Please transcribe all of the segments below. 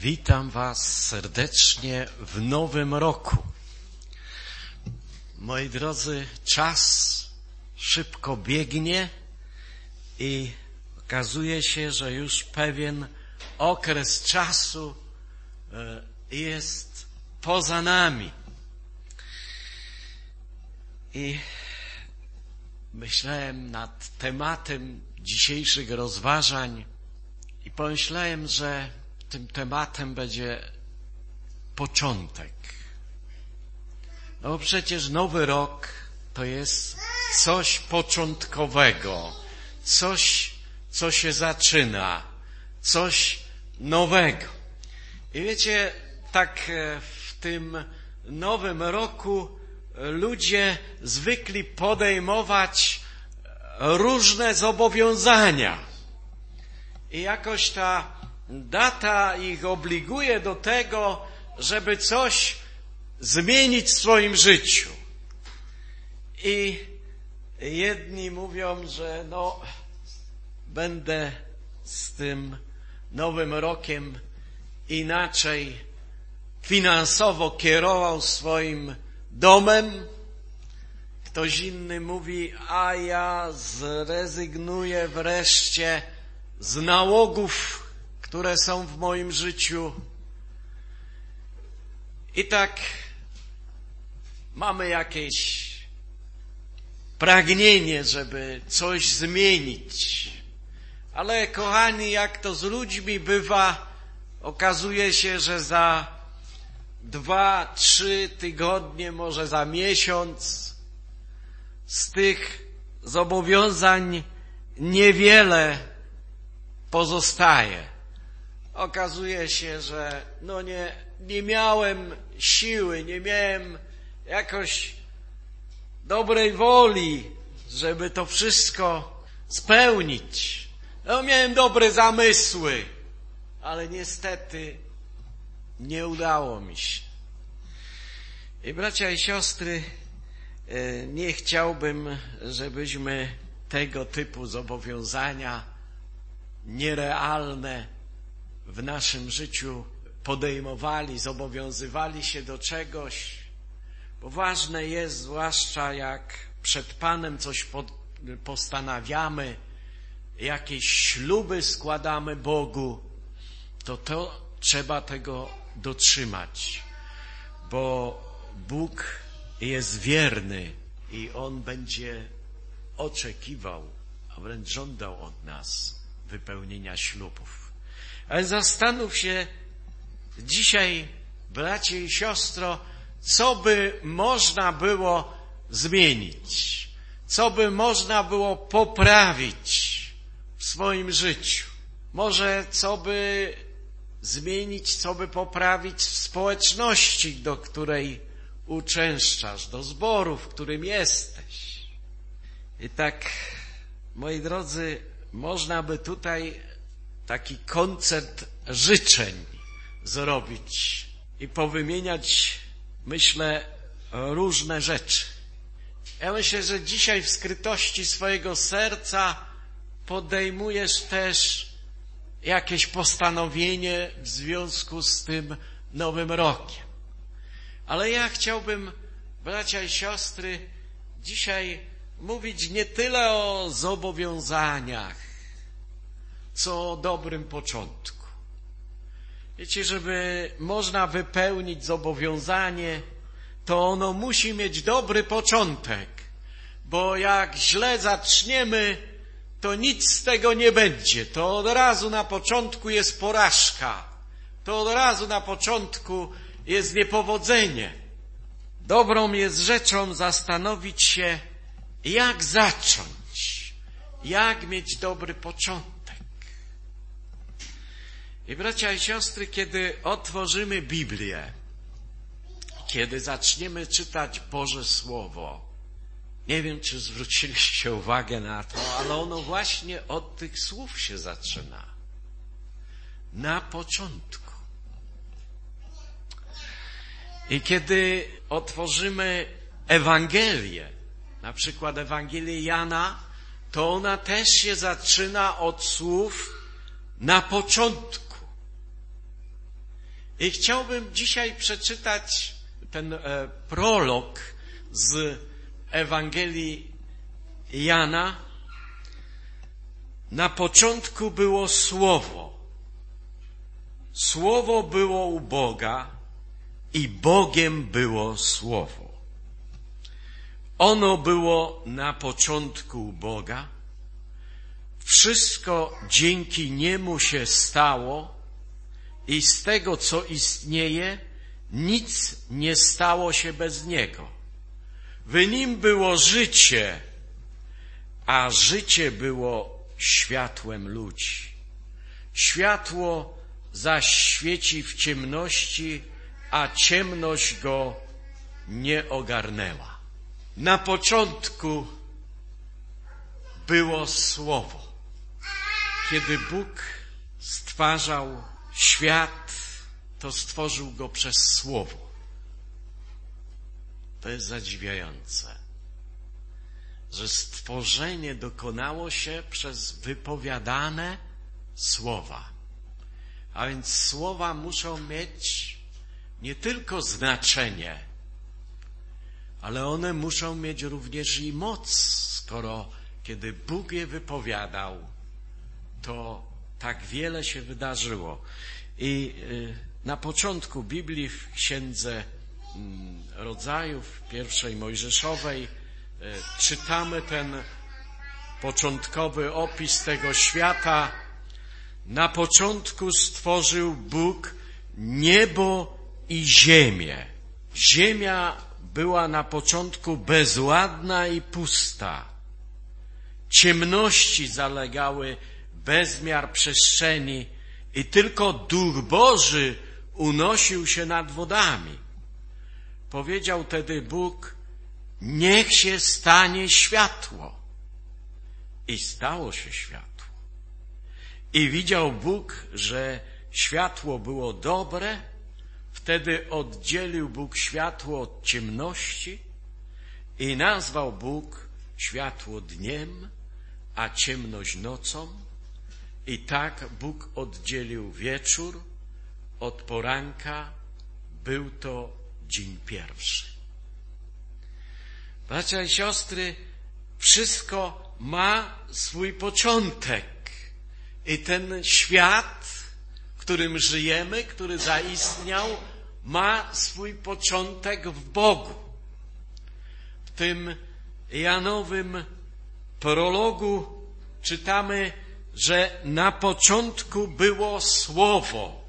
Witam Was serdecznie w nowym roku. Moi drodzy, czas szybko biegnie i okazuje się, że już pewien okres czasu jest poza nami. I myślałem nad tematem dzisiejszych rozważań i pomyślałem, że tym tematem będzie początek. No bo przecież nowy rok to jest coś początkowego, coś, co się zaczyna, coś nowego. I wiecie, tak w tym nowym roku ludzie zwykli podejmować różne zobowiązania. I jakoś ta data ich obliguje do tego, żeby coś zmienić w swoim życiu. I jedni mówią, że będę z tym nowym rokiem inaczej finansowo kierował swoim domem. Ktoś inny mówi, a ja zrezygnuję wreszcie z nałogów, które są w moim życiu. I tak mamy jakieś pragnienie, żeby coś zmienić. Ale kochani, jak to z ludźmi bywa, okazuje się, że za 2-3 tygodnie, może za miesiąc z tych zobowiązań niewiele pozostaje. Okazuje się, że nie miałem siły, nie miałem jakoś dobrej woli, żeby to wszystko spełnić. Miałem dobre zamysły, ale niestety nie udało mi się. I bracia i siostry, nie chciałbym, żebyśmy tego typu zobowiązania nierealne w naszym życiu podejmowali, zobowiązywali się do czegoś, bo ważne jest, zwłaszcza jak przed Panem coś postanawiamy, jakieś śluby składamy Bogu, to trzeba tego dotrzymać, bo Bóg jest wierny i On będzie oczekiwał, a wręcz żądał od nas wypełnienia ślubów. Ale zastanów się dzisiaj, bracie i siostro, co by można było zmienić, co by można było poprawić w swoim życiu. Może co by zmienić, co by poprawić w społeczności, do której uczęszczasz, do zboru, w którym jesteś. I tak, moi drodzy, można by tutaj taki koncert życzeń zrobić i powymieniać, myślę, różne rzeczy. Ja myślę, że dzisiaj w skrytości swojego serca podejmujesz też jakieś postanowienie w związku z tym nowym rokiem. Ale ja chciałbym, bracia i siostry, dzisiaj mówić nie tyle o zobowiązaniach, co o dobrym początku. Wiecie, żeby można wypełnić zobowiązanie, to ono musi mieć dobry początek, bo jak źle zaczniemy, to nic z tego nie będzie. To od razu na początku jest porażka. To od razu na początku jest niepowodzenie. Dobrą jest rzeczą zastanowić się, jak zacząć, jak mieć dobry początek. I bracia i siostry, kiedy otworzymy Biblię, kiedy zaczniemy czytać Boże Słowo, nie wiem, czy zwróciliście uwagę na to, ale ono właśnie od tych słów się zaczyna. Na początku. I kiedy otworzymy Ewangelię, na przykład Ewangelię Jana, to ona też się zaczyna od słów na początku. I chciałbym dzisiaj przeczytać ten prolog z Ewangelii Jana. Na początku było Słowo. Słowo było u Boga i Bogiem było Słowo. Ono było na początku u Boga. Wszystko dzięki Niemu się stało i z tego, co istnieje, nic nie stało się bez Niego. W Nim było życie, a życie było światłem ludzi. Światło zaś świeci w ciemności, a ciemność go nie ogarnęła. Na początku było Słowo. Kiedy Bóg stwarzał świat, to stworzył go przez Słowo. To jest zadziwiające, że stworzenie dokonało się przez wypowiadane słowa. A więc słowa muszą mieć nie tylko znaczenie, ale one muszą mieć również i moc, skoro kiedy Bóg je wypowiadał, to tak wiele się wydarzyło. I na początku Biblii w Księdze Rodzajów, pierwszej Mojżeszowej, czytamy ten początkowy opis tego świata. Na początku stworzył Bóg niebo i ziemię. Ziemia była na początku bezładna i pusta. Ciemności zalegały bezmiar przestrzeni i tylko Duch Boży unosił się nad wodami. Powiedział wtedy Bóg: niech się stanie światło. I stało się światło. I widział Bóg, że światło było dobre. Wtedy oddzielił Bóg światło od ciemności i nazwał Bóg światło dniem, a ciemność nocą. I tak Bóg oddzielił wieczór od poranka. Był to dzień pierwszy. Bracia i siostry, wszystko ma swój początek. I ten świat, w którym żyjemy, który zaistniał, ma swój początek w Bogu. W tym Janowym prologu czytamy, że na początku było Słowo.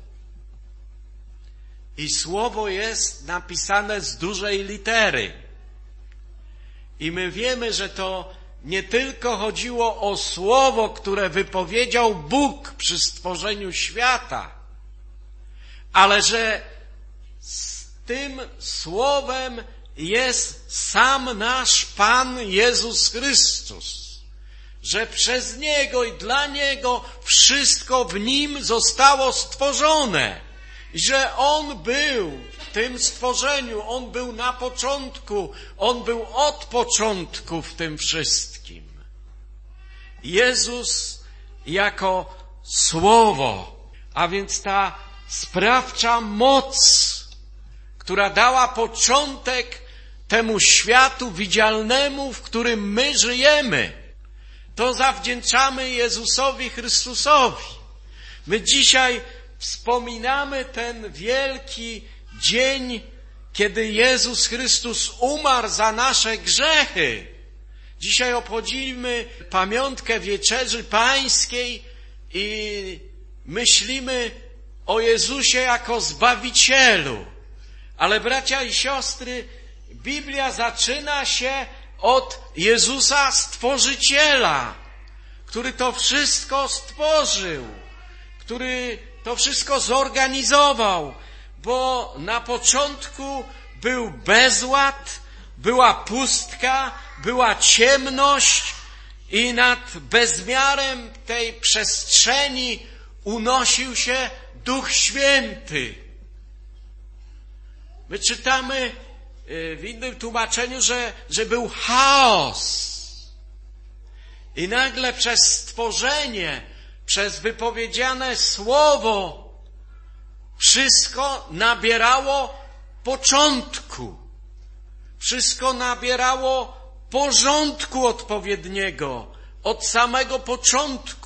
I Słowo jest napisane z dużej litery. I my wiemy, że to nie tylko chodziło o Słowo, które wypowiedział Bóg przy stworzeniu świata, ale że z tym Słowem jest sam nasz Pan Jezus Chrystus. Że przez Niego i dla Niego wszystko w Nim zostało stworzone. I że On był w tym stworzeniu, On był na początku, On był od początku w tym wszystkim. Jezus jako Słowo, a więc ta sprawcza moc, która dała początek temu światu widzialnemu, w którym my żyjemy. To zawdzięczamy Jezusowi Chrystusowi. My dzisiaj wspominamy ten wielki dzień, kiedy Jezus Chrystus umarł za nasze grzechy. Dzisiaj obchodzimy pamiątkę Wieczerzy Pańskiej i myślimy o Jezusie jako Zbawicielu. Ale bracia i siostry, Biblia zaczyna się od Jezusa Stworzyciela, który to wszystko stworzył, który to wszystko zorganizował, bo na początku był bezład, była pustka, była ciemność i nad bezmiarem tej przestrzeni unosił się Duch Święty. My czytamy w innym tłumaczeniu, że był chaos. I nagle przez stworzenie, przez wypowiedziane słowo wszystko nabierało początku. Wszystko nabierało porządku odpowiedniego od samego początku.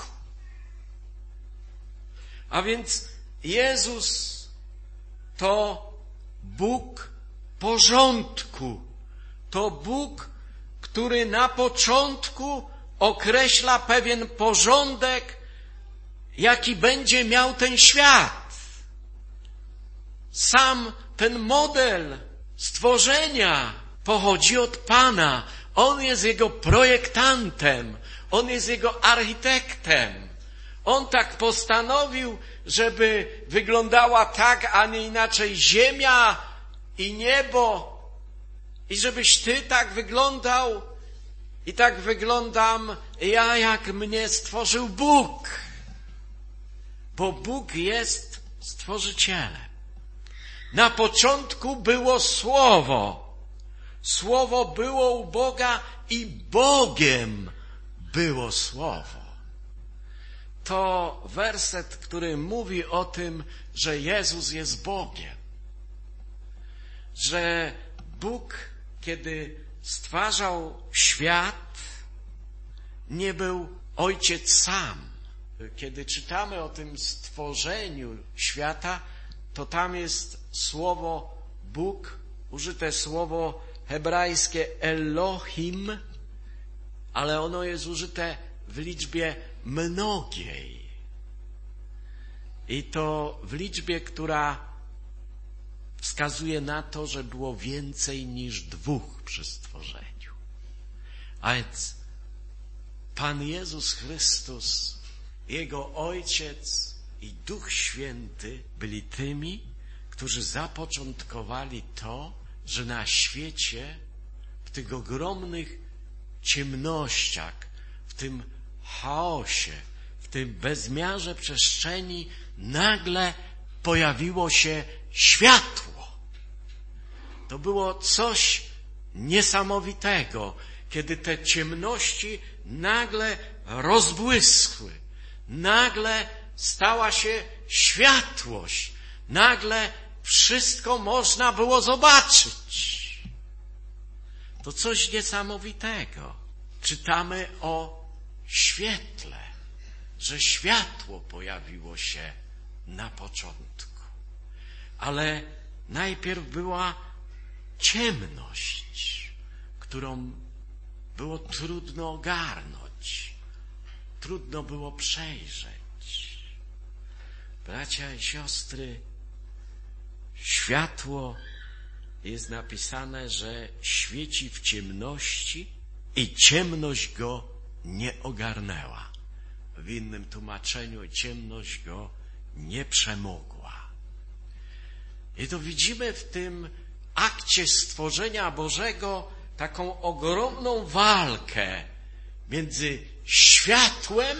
A więc Jezus to Bóg porządku. To Bóg, który na początku określa pewien porządek, jaki będzie miał ten świat. Sam ten model stworzenia pochodzi od Pana. On jest jego projektantem. On jest jego architektem. On tak postanowił, żeby wyglądała tak, a nie inaczej ziemia i niebo. I żebyś ty tak wyglądał i tak wyglądam ja, jak mnie stworzył Bóg. Bo Bóg jest stworzycielem. Na początku było Słowo. Słowo było u Boga i Bogiem było Słowo. To werset, który mówi o tym, że Jezus jest Bogiem. Że Bóg, kiedy stwarzał świat, nie był Ojciec sam. Kiedy czytamy o tym stworzeniu świata, to tam jest słowo Bóg, użyte słowo hebrajskie Elohim, ale ono jest użyte w liczbie mnogiej. I to w liczbie, która wskazuje na to, że było więcej niż 2 przy stworzeniu. A więc Pan Jezus Chrystus, Jego Ojciec i Duch Święty byli tymi, którzy zapoczątkowali to, że na świecie, w tych ogromnych ciemnościach, w tym chaosie, w tym bezmiarze przestrzeni nagle pojawiło się światło. To było coś niesamowitego, kiedy te ciemności nagle rozbłyskły. Nagle stała się światłość. Nagle wszystko można było zobaczyć. To coś niesamowitego. Czytamy o świetle, że światło pojawiło się na początku. Ale najpierw była ciemność, którą było trudno ogarnąć. Trudno było przejrzeć. Bracia i siostry, światło jest napisane, że świeci w ciemności i ciemność go nie ogarnęła. W innym tłumaczeniu ciemność go nie przemogła. I to widzimy w tym akcie stworzenia Bożego taką ogromną walkę między światłem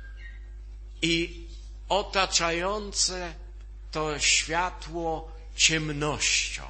i otaczające to światło ciemnością.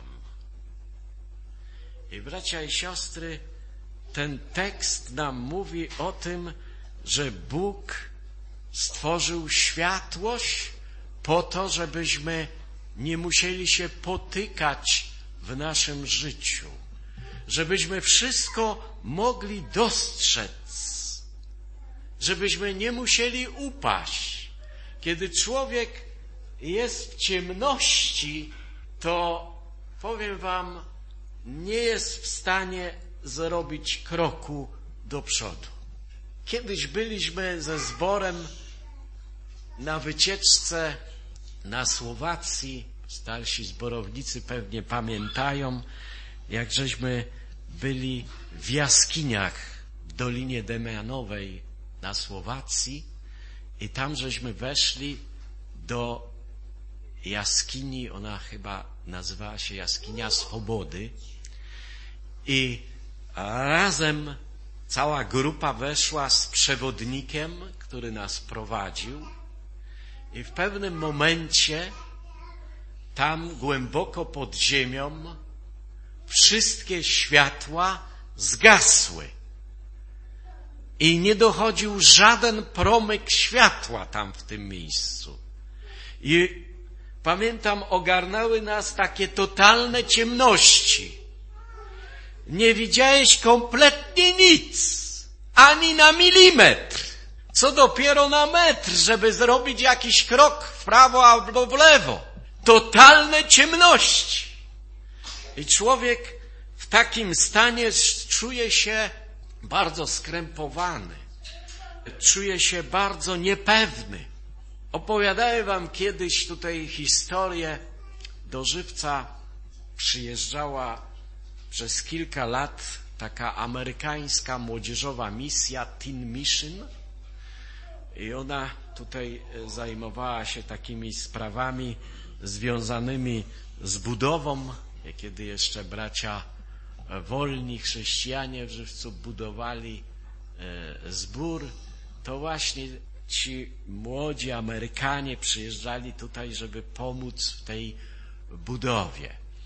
I bracia i siostry, ten tekst nam mówi o tym, że Bóg stworzył światłość po to, żebyśmy nie musieli się potykać w naszym życiu. Żebyśmy wszystko mogli dostrzec. Żebyśmy nie musieli upaść. Kiedy człowiek jest w ciemności, to powiem wam, nie jest w stanie zrobić kroku do przodu. Kiedyś byliśmy ze zborem na wycieczce na Słowacji. Starsi zborownicy pewnie pamiętają, jak żeśmy byli w jaskiniach w Dolinie Demianowej na Słowacji i tam żeśmy weszli do jaskini, ona chyba nazywała się Jaskinia Swobody i razem cała grupa weszła z przewodnikiem, który nas prowadził i w pewnym momencie tam głęboko pod ziemią wszystkie światła zgasły i nie dochodził żaden promyk światła tam w tym miejscu. I pamiętam, ogarnęły nas takie totalne ciemności. Nie widziałeś kompletnie nic, ani na milimetr. Co dopiero na metr, żeby zrobić jakiś krok w prawo albo w lewo. Totalne ciemności. I człowiek w takim stanie czuje się bardzo skrępowany. Czuje się bardzo niepewny. Opowiadałem wam kiedyś tutaj historię. Do Żywca przyjeżdżała przez kilka lat taka amerykańska młodzieżowa misja Teen Mission. I ona tutaj zajmowała się takimi sprawami związanymi z budową, kiedy jeszcze bracia wolni chrześcijanie w Żywcu budowali zbór, to właśnie ci młodzi Amerykanie przyjeżdżali tutaj, żeby pomóc w tej budowie.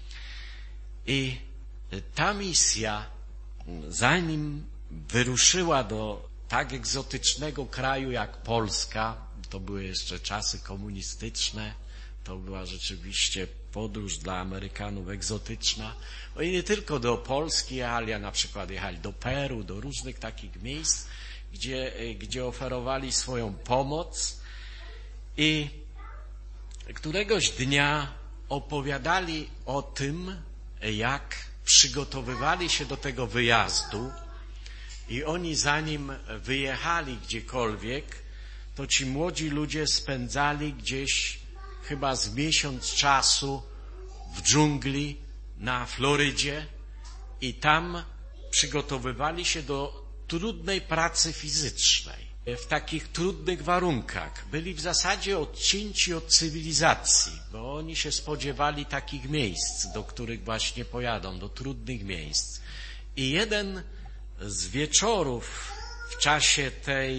I ta misja, zanim wyruszyła do tak egzotycznego kraju jak Polska, to były jeszcze czasy komunistyczne, to była rzeczywiście podróż dla Amerykanów egzotyczna. Oni nie tylko do Polski jechali, a na przykład jechali do Peru, do różnych takich miejsc, gdzie oferowali swoją pomoc. I któregoś dnia opowiadali o tym, jak przygotowywali się do tego wyjazdu. I oni zanim wyjechali gdziekolwiek, to ci młodzi ludzie spędzali gdzieś chyba z miesiąc czasu w dżungli na Florydzie i tam przygotowywali się do trudnej pracy fizycznej. W takich trudnych warunkach. Byli w zasadzie odcięci od cywilizacji, bo oni się spodziewali takich miejsc, do których właśnie pojadą, do trudnych miejsc. I jeden z wieczorów w czasie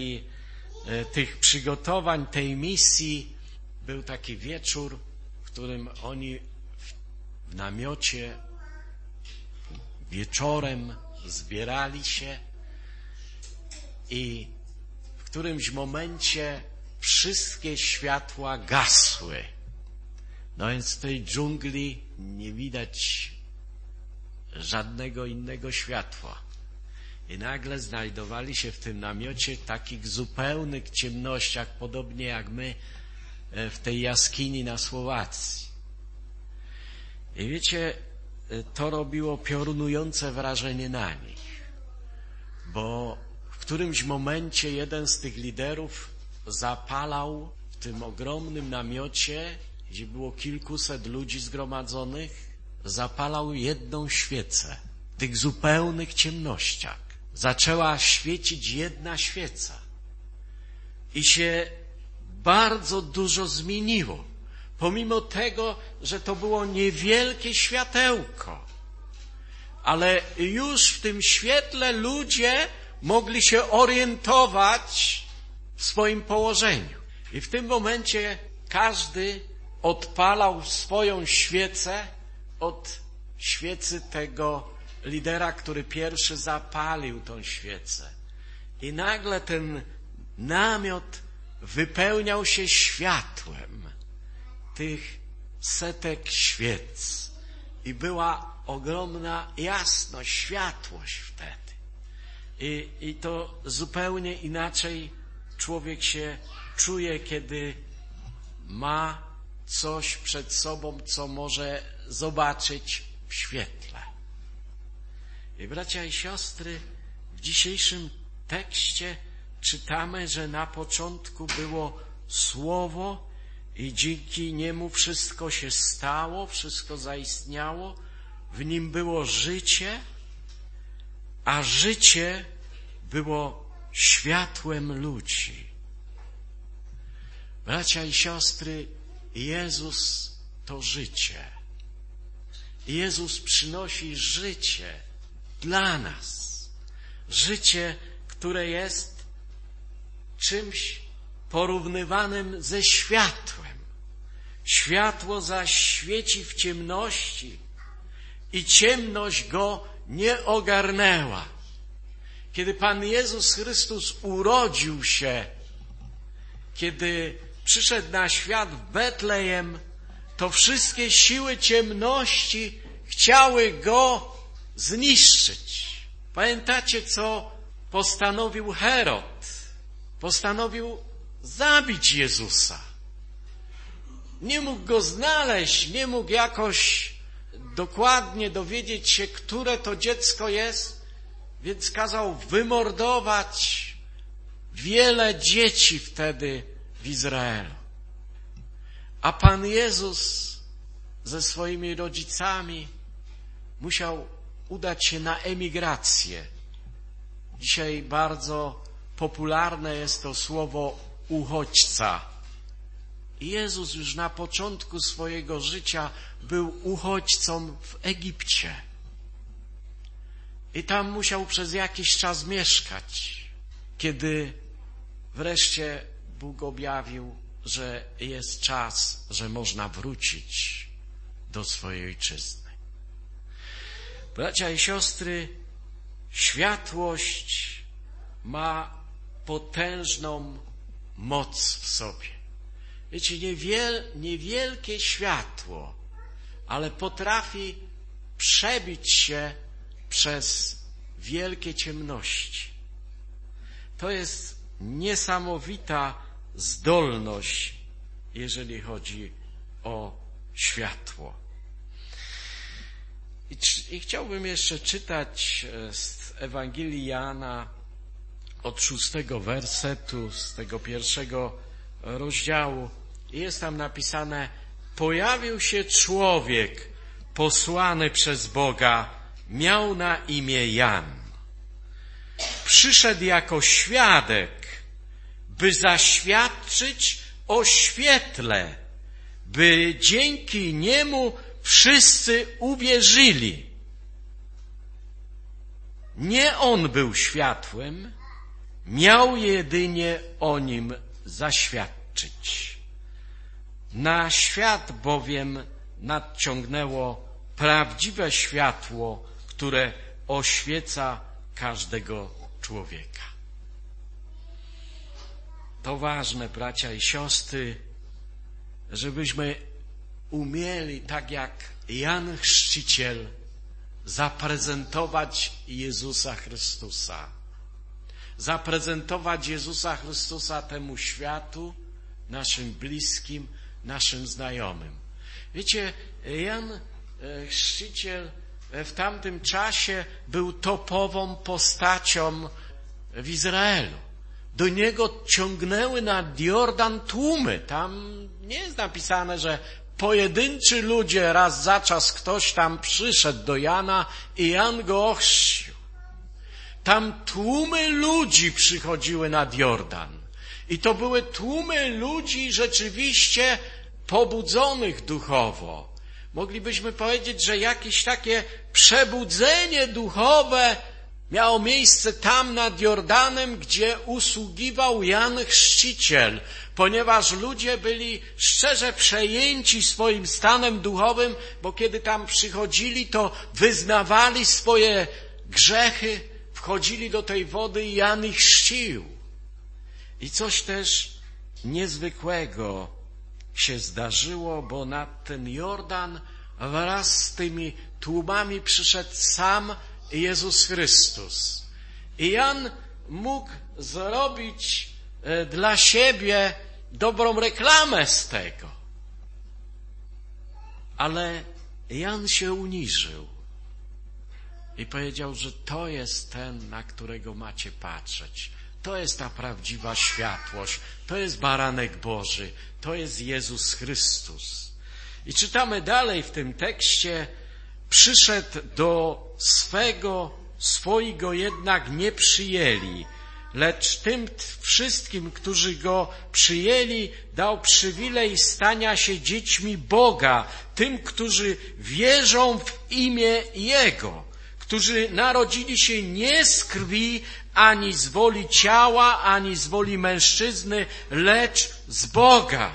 tych przygotowań, tej misji, był taki wieczór, w którym oni w namiocie wieczorem zbierali się i w którymś momencie wszystkie światła gasły. No więc w tej dżungli nie widać żadnego innego światła. I nagle znajdowali się w tym namiocie w takich zupełnych ciemnościach, podobnie jak my w tej jaskini na Słowacji. I wiecie, to robiło piorunujące wrażenie na nich, bo w którymś momencie jeden z tych liderów zapalał w tym ogromnym namiocie, gdzie było kilkuset ludzi zgromadzonych, zapalał jedną świecę w tych zupełnych ciemnościach. Zaczęła świecić jedna świeca i się bardzo dużo zmieniło. Pomimo tego, że to było niewielkie światełko, ale już w tym świetle ludzie mogli się orientować w swoim położeniu. I w tym momencie każdy odpalał swoją świecę od świecy tego lidera, który pierwszy zapalił tą świecę. I nagle ten namiot wypełniał się światłem tych setek świec. I była ogromna jasność, światłość wtedy. I to zupełnie inaczej człowiek się czuje, kiedy ma coś przed sobą, co może zobaczyć w świetle. I bracia i siostry, w dzisiejszym tekście czytamy, że na początku było Słowo i dzięki niemu wszystko się stało, wszystko zaistniało. W nim było życie, a życie było światłem ludzi. Bracia i siostry, Jezus to życie. Jezus przynosi życie dla nas. Życie, które jest czymś porównywanym ze światłem. Światło zaś świeci w ciemności i ciemność go nie ogarnęła. Kiedy Pan Jezus Chrystus urodził się, kiedy przyszedł na świat w Betlejem, to wszystkie siły ciemności chciały go zniszczyć. Pamiętacie, co postanowił Herod? Postanowił zabić Jezusa. Nie mógł go znaleźć, nie mógł jakoś dokładnie dowiedzieć się, które to dziecko jest, więc kazał wymordować wiele dzieci wtedy w Izraelu. A Pan Jezus ze swoimi rodzicami musiał udać się na emigrację. Dzisiaj bardzo popularne jest to słowo uchodźca. I Jezus już na początku swojego życia był uchodźcą w Egipcie. I tam musiał przez jakiś czas mieszkać, kiedy wreszcie Bóg objawił, że jest czas, że można wrócić do swojej ojczyzny. Bracia i siostry, światłość ma potężną moc w sobie. Wiecie, niewielkie światło, ale potrafi przebić się przez wielkie ciemności. To jest niesamowita zdolność, jeżeli chodzi o światło. I chciałbym jeszcze czytać z Ewangelii Jana od 6 wersetu, z tego 1 rozdziału. Jest tam napisane: pojawił się człowiek posłany przez Boga, miał na imię Jan. Przyszedł jako świadek, by zaświadczyć o świetle, by dzięki niemu wszyscy uwierzyli. Nie on był światłem, miał jedynie o nim zaświadczyć. Na świat bowiem nadciągnęło prawdziwe światło, które oświeca każdego człowieka. To ważne, bracia i siostry, żebyśmy umieli, tak jak Jan Chrzciciel, zaprezentować Jezusa Chrystusa. Zaprezentować Jezusa Chrystusa temu światu, naszym bliskim, naszym znajomym. Wiecie, Jan Chrzciciel w tamtym czasie był topową postacią w Izraelu. Do niego ciągnęły nad Jordan tłumy. Tam nie jest napisane, że pojedynczy ludzie, raz za czas ktoś tam przyszedł do Jana i Jan go ochrzcił. Tam tłumy ludzi przychodziły nad Jordan. I to były tłumy ludzi rzeczywiście pobudzonych duchowo. Moglibyśmy powiedzieć, że jakieś takie przebudzenie duchowe miało miejsce tam nad Jordanem, gdzie usługiwał Jan Chrzciciel, ponieważ ludzie byli szczerze przejęci swoim stanem duchowym, bo kiedy tam przychodzili, to wyznawali swoje grzechy, wchodzili do tej wody i Jan ich chrzcił. I coś też niezwykłego się zdarzyło, bo nad ten Jordan wraz z tymi tłumami przyszedł sam Jezus Chrystus. I Jan mógł zrobić dla siebie dobrą reklamę z tego. Ale Jan się uniżył i powiedział, że to jest ten, na którego macie patrzeć. To jest ta prawdziwa światłość. To jest Baranek Boży. To jest Jezus Chrystus. I czytamy dalej w tym tekście: przyszedł do swego, swoi go jednak nie przyjęli, lecz tym wszystkim, którzy go przyjęli, dał przywilej stania się dziećmi Boga, tym, którzy wierzą w imię Jego, którzy narodzili się nie z krwi, ani z woli ciała, ani z woli mężczyzny, lecz z Boga.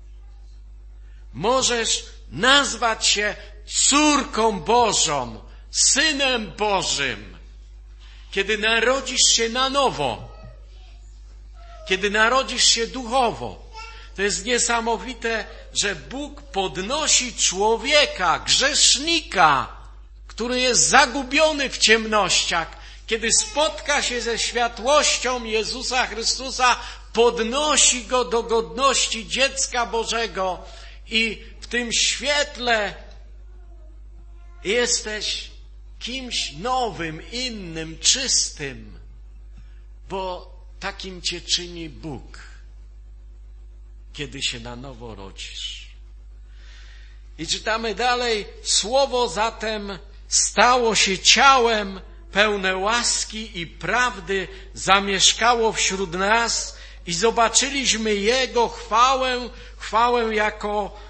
Możesz nazwać się córką Bożą, synem Bożym, kiedy narodzisz się na nowo, kiedy narodzisz się duchowo. To jest niesamowite, że Bóg podnosi człowieka, grzesznika, który jest zagubiony w ciemnościach. Kiedy spotka się ze światłością Jezusa Chrystusa, podnosi go do godności dziecka Bożego i w tym świetle jesteś kimś nowym, innym, czystym, bo takim cię czyni Bóg, kiedy się na nowo rodzisz. I czytamy dalej, Słowo zatem stało się ciałem, pełne łaski i prawdy, zamieszkało wśród nas i zobaczyliśmy Jego chwałę jako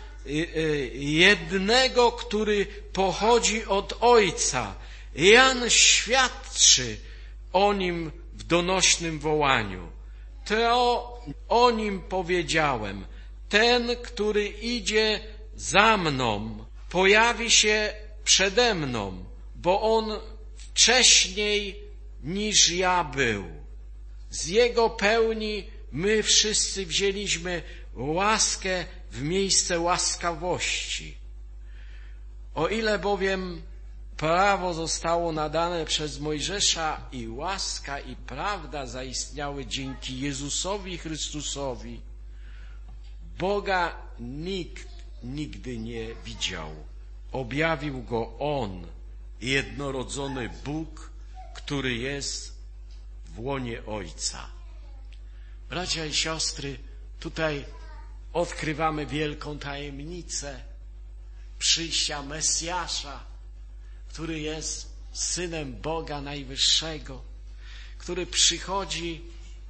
jednego, który pochodzi od Ojca. Jan świadczy o Nim w donośnym wołaniu. To o Nim powiedziałem. Ten, który idzie za mną, pojawi się przede mną, bo On wcześniej niż ja był. Z Jego pełni my wszyscy wzięliśmy łaskę w miejsce łaskawości. O ile bowiem prawo zostało nadane przez Mojżesza i łaska i prawda zaistniały dzięki Jezusowi Chrystusowi, Boga nikt nigdy nie widział. Objawił Go On, jednorodzony Bóg, który jest w łonie Ojca. Bracia i siostry, tutaj odkrywamy wielką tajemnicę przyjścia Mesjasza, który jest Synem Boga Najwyższego, który przychodzi,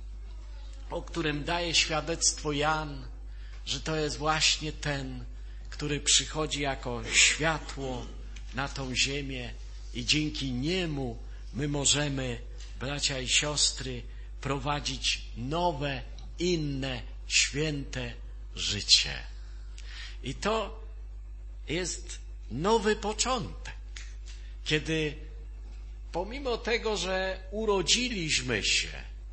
o którym daje świadectwo Jan, że to jest właśnie ten, który przychodzi jako światło na tą ziemię i dzięki Niemu my możemy, bracia i siostry, prowadzić nowe, inne, święte życie. I to jest nowy początek, kiedy pomimo tego, że urodziliśmy się,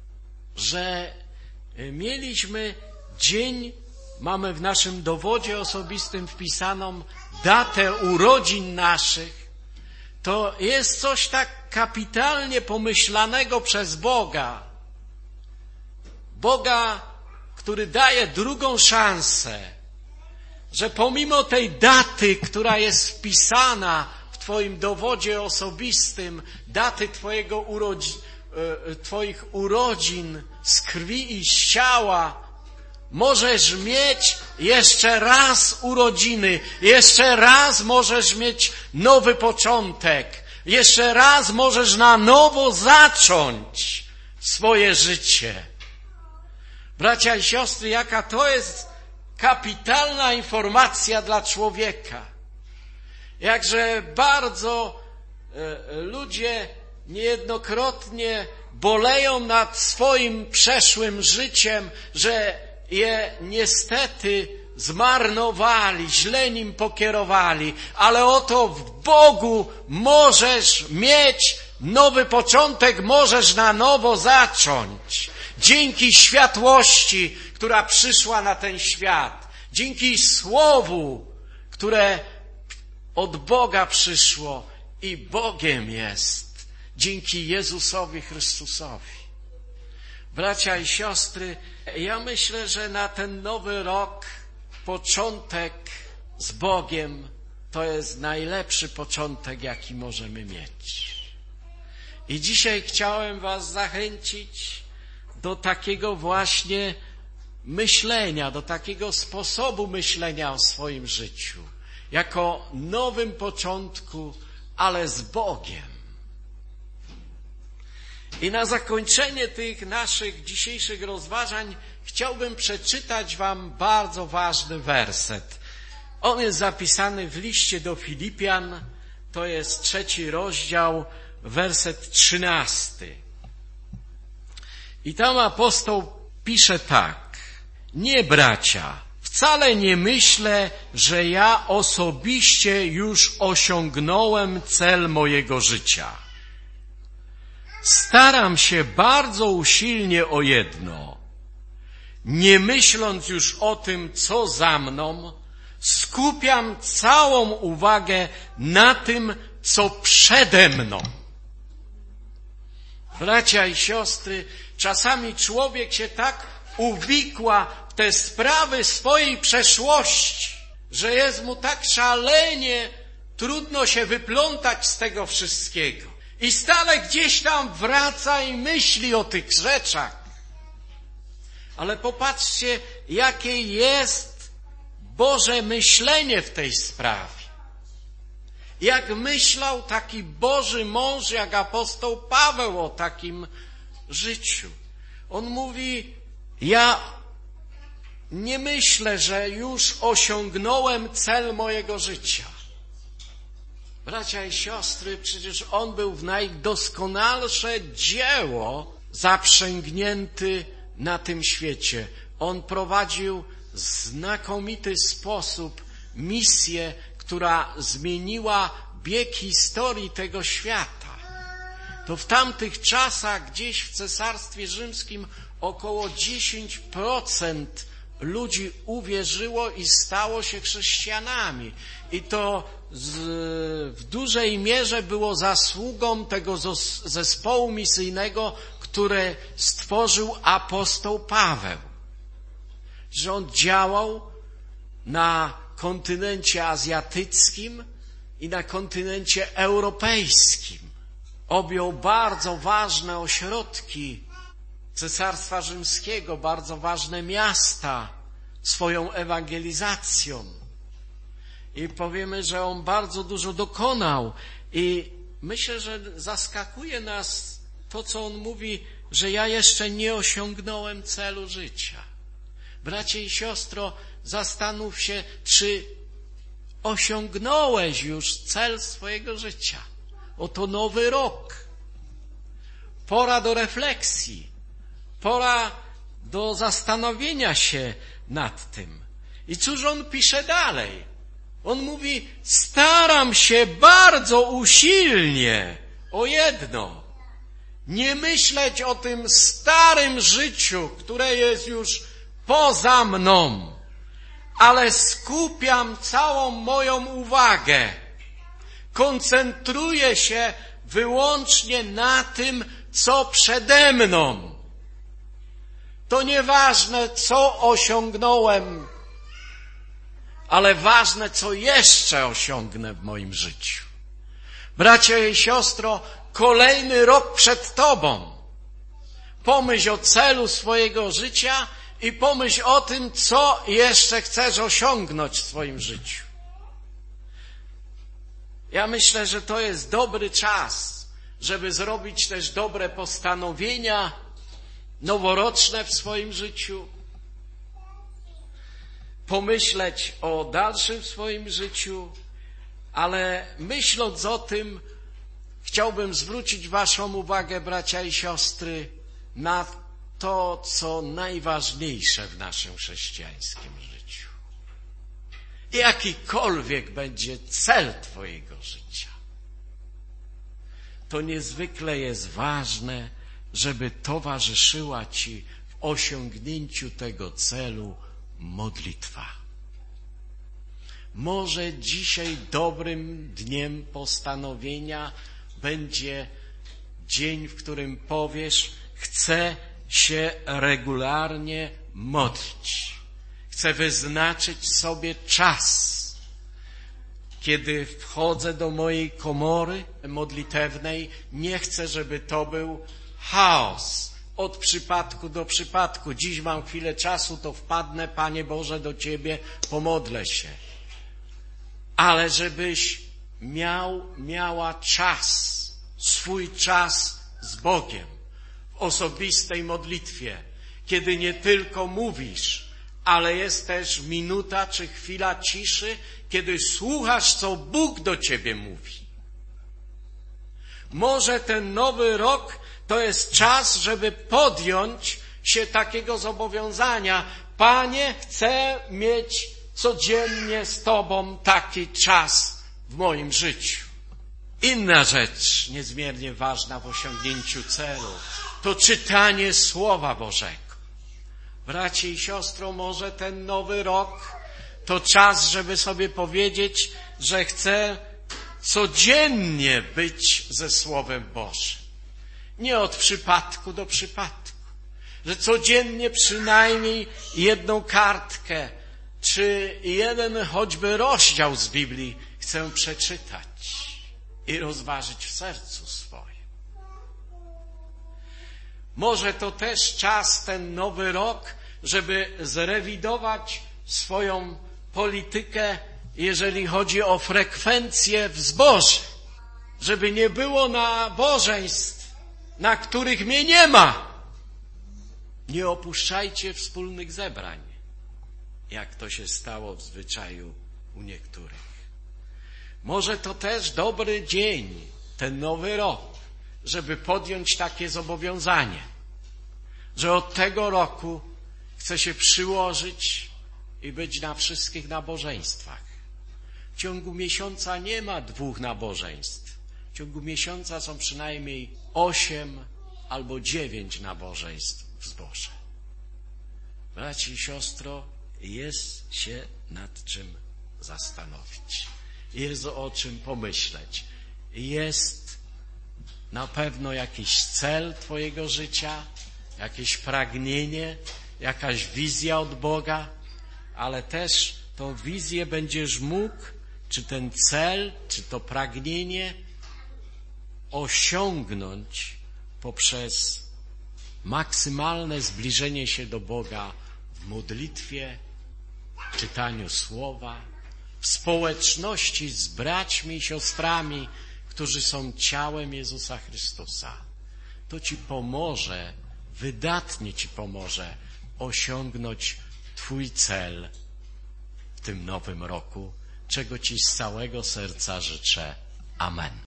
że mieliśmy dzień, mamy w naszym dowodzie osobistym wpisaną datę urodzin naszych, to jest coś tak kapitalnie pomyślanego przez Boga. Boga, który daje drugą szansę, że pomimo tej daty, która jest wpisana w Twoim dowodzie osobistym, daty Twoich urodzin z krwi i z ciała, możesz mieć jeszcze raz urodziny, jeszcze raz możesz mieć nowy początek, jeszcze raz możesz na nowo zacząć swoje życie. Bracia i siostry, jaka to jest kapitalna informacja dla człowieka. Jakże bardzo ludzie niejednokrotnie boleją nad swoim przeszłym życiem, że je niestety zmarnowali, źle nim pokierowali, ale oto w Bogu możesz mieć nowy początek, możesz na nowo zacząć. Dzięki światłości, która przyszła na ten świat, dzięki Słowu, które od Boga przyszło i Bogiem jest, dzięki Jezusowi Chrystusowi. Bracia i siostry, ja myślę, że na ten nowy rok początek z Bogiem to jest najlepszy początek, jaki możemy mieć. I dzisiaj chciałem was zachęcić do takiego właśnie myślenia, do takiego sposobu myślenia o swoim życiu, jako nowym początku, ale z Bogiem. I na zakończenie tych naszych dzisiejszych rozważań chciałbym przeczytać wam bardzo ważny werset. On jest zapisany w liście do Filipian, to jest 3 rozdział, werset 13. I tam apostoł pisze tak: nie, bracia, wcale nie myślę, że ja osobiście już osiągnąłem cel mojego życia. Staram się bardzo usilnie o jedno, nie myśląc już o tym, co za mną, Skupiam całą uwagę na tym, co przede mną. Bracia i siostry, czasami człowiek się tak uwikła w te sprawy swojej przeszłości, że jest mu tak szalenie trudno się wyplątać z tego wszystkiego. I stale gdzieś tam wraca i myśli o tych rzeczach. Ale popatrzcie, jakie jest Boże myślenie w tej sprawie. Jak myślał taki Boży mąż, jak apostoł Paweł o takim życiu. On mówi, ja nie myślę, że już osiągnąłem cel mojego życia. Bracia i siostry, przecież on był w najdoskonalsze dzieło zaprzęgnięty na tym świecie. On prowadził w znakomity sposób misję, która zmieniła bieg historii tego świata. To w tamtych czasach gdzieś w Cesarstwie Rzymskim około 10% ludzi uwierzyło i stało się chrześcijanami. I to w dużej mierze było zasługą tego zespołu misyjnego, które stworzył apostoł Paweł. Że on działał na kontynencie azjatyckim i na kontynencie europejskim. Objął bardzo ważne ośrodki Cesarstwa Rzymskiego, bardzo ważne miasta swoją ewangelizacją. I powiemy, że on bardzo dużo dokonał. I myślę, że zaskakuje nas to, co on mówi, że ja jeszcze nie osiągnąłem celu życia. Bracie i siostro, zastanów się, czy osiągnąłeś już cel swojego życia. Oto nowy rok. Pora do refleksji. Pora do zastanowienia się nad tym. I cóż on pisze dalej? On mówi, staram się bardzo usilnie o jedno. Nie myśleć o tym starym życiu, które jest już poza mną, ale skupiam całą moją uwagę. Koncentruję się wyłącznie na tym, co przede mną. To nieważne, co osiągnąłem, ale ważne, co jeszcze osiągnę w moim życiu. Bracia i siostro, kolejny rok przed tobą. Pomyśl o celu swojego życia i pomyśl o tym, co jeszcze chcesz osiągnąć w swoim życiu. Ja myślę, że to jest dobry czas, żeby zrobić też dobre postanowienia noworoczne w swoim życiu. Pomyśleć o dalszym swoim życiu, ale myśląc o tym, chciałbym zwrócić waszą uwagę, bracia i siostry, na to, co najważniejsze w naszym chrześcijańskim życiu. Jakikolwiek będzie cel twojego życia, to niezwykle jest ważne, żeby towarzyszyła ci w osiągnięciu tego celu modlitwa. Może dzisiaj dobrym dniem postanowienia będzie dzień, w którym powiesz, chcę się regularnie modlić. Chcę wyznaczyć sobie czas, kiedy wchodzę do mojej komory modlitewnej. Nie chcę, żeby to był chaos. Od przypadku do przypadku. Dziś mam chwilę czasu, to wpadnę, Panie Boże, do Ciebie, pomodlę się. Ale żebyś miała czas, swój czas z Bogiem w osobistej modlitwie, kiedy nie tylko mówisz, ale jest też minuta czy chwila ciszy, kiedy słuchasz, co Bóg do ciebie mówi. Może ten nowy rok to jest czas, żeby podjąć się takiego zobowiązania. Panie, chcę mieć codziennie z Tobą taki czas w moim życiu. Inna rzecz niezmiernie ważna w osiągnięciu celu to czytanie Słowa Bożego. Bracie i siostro, może ten nowy rok to czas, żeby sobie powiedzieć, że chcę codziennie być ze Słowem Bożym. Nie od przypadku do przypadku. Że codziennie przynajmniej jedną kartkę, czy jeden choćby rozdział z Biblii chcę przeczytać i rozważyć w sercu swoim. Może to też czas, ten nowy rok, żeby zrewidować swoją politykę, jeżeli chodzi o frekwencję w zborze. Żeby nie było nabożeństw, na których mnie nie ma. Nie opuszczajcie wspólnych zebrań, jak to się stało w zwyczaju u niektórych. Może to też dobry dzień, ten nowy rok, żeby podjąć takie zobowiązanie, że od tego roku chcę się przyłożyć i być na wszystkich nabożeństwach. W ciągu miesiąca nie ma 2 nabożeństw. W ciągu miesiąca są przynajmniej 8 albo 9 nabożeństw w zborze. Braci i siostro, jest się nad czym zastanowić. Jest o czym pomyśleć. Jest na pewno jakiś cel twojego życia, jakieś pragnienie, jakaś wizja od Boga, ale też tą wizję będziesz mógł, czy ten cel, czy to pragnienie osiągnąć poprzez maksymalne zbliżenie się do Boga w modlitwie, w czytaniu Słowa, w społeczności z braćmi i siostrami, którzy są ciałem Jezusa Chrystusa. To ci pomoże, wydatnie ci pomoże osiągnąć twój cel w tym nowym roku, czego ci z całego serca życzę. Amen.